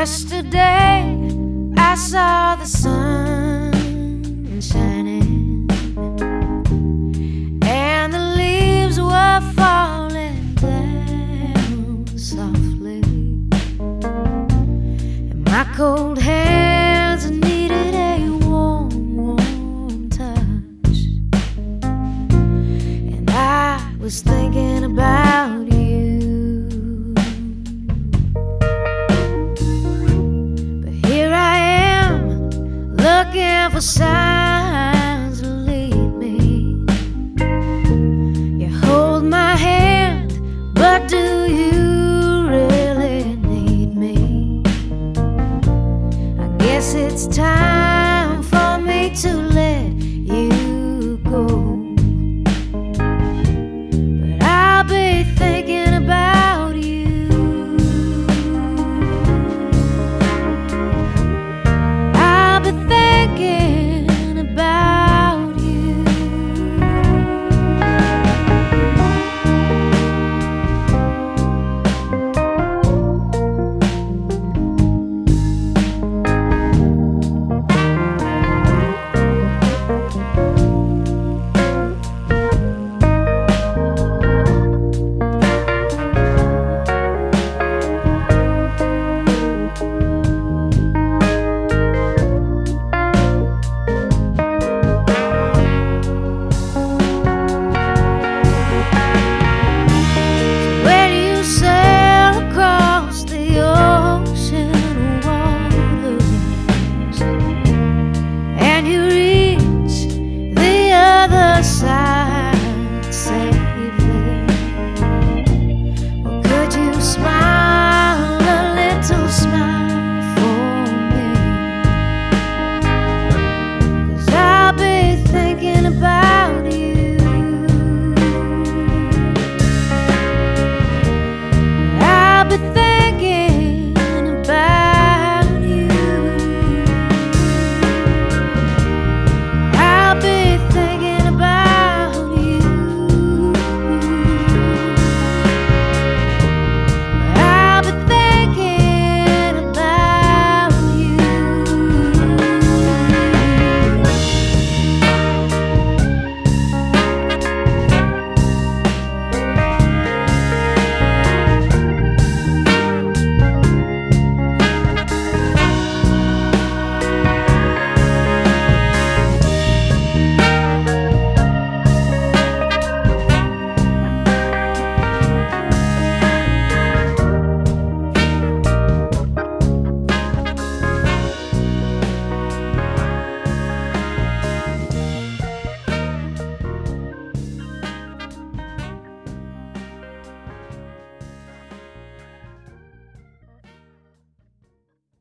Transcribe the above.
Yesterday I saw the sun shining and the leaves were falling down softly, and my cold hands needed a warm, warm touch, and I was thinking about you. Looking for signs to lead me. You hold my hand, but do you really need me? I guess it's time for me to let you go, but I'll be thinking about you. Thinking about you. But